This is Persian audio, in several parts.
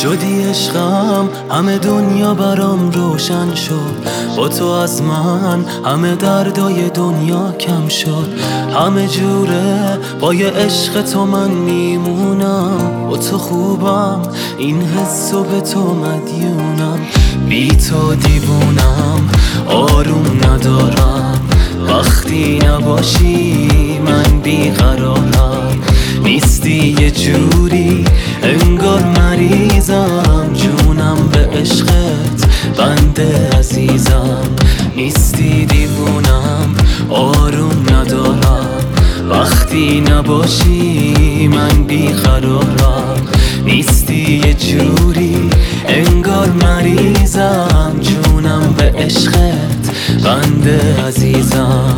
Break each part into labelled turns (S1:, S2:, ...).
S1: شدی عشقم، همه دنیا برام روشن شد. با تو از من همه دردای دنیا کم شد. همه جوره با یه عشق تو من میمونم. با تو خوبم، این حسو به تو مدیونم. بی تو دیوونم، آروم ندارم. وقتی نباشی من بیقرارم. نیستی یه جوری انگار مریضم. جونم به عشقت بنده عزیزم. نیستی دیوونم، آروم ندارم. وقتی نباشی من بیقرارم. نیستی یه جوری انگار مریضم. جونم به عشقت بنده عزیزم.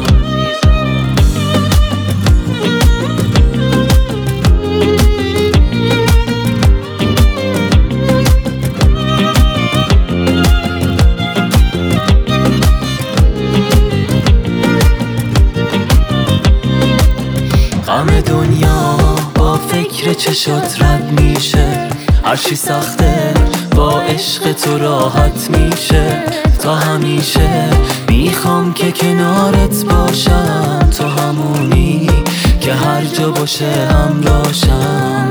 S1: غم دنیا با فکر چشات رد میشه. هرچی سخته با عشق تو راحت میشه. تا همیشه میخوام که کنارت باشم. تو همونی که هر جا باشه همراهشم.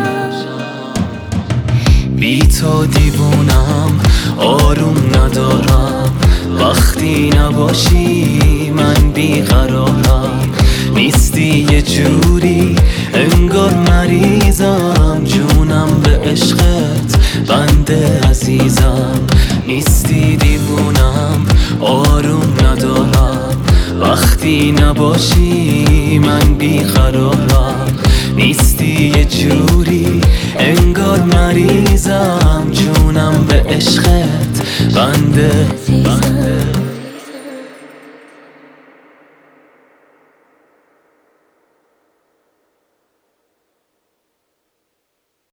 S1: بی تو دیوونم، آروم ندارم. وقتی نباشی من بیقرارم. نیستی یه جوری انگار مریضم. جونم به عشقت بنده عزیزم. نیستی دیوونم، آروم ندارم. وقتی نباشی من بیقرارم. نیستی یه جوری انگار مریضم. جونم به عشقت بنده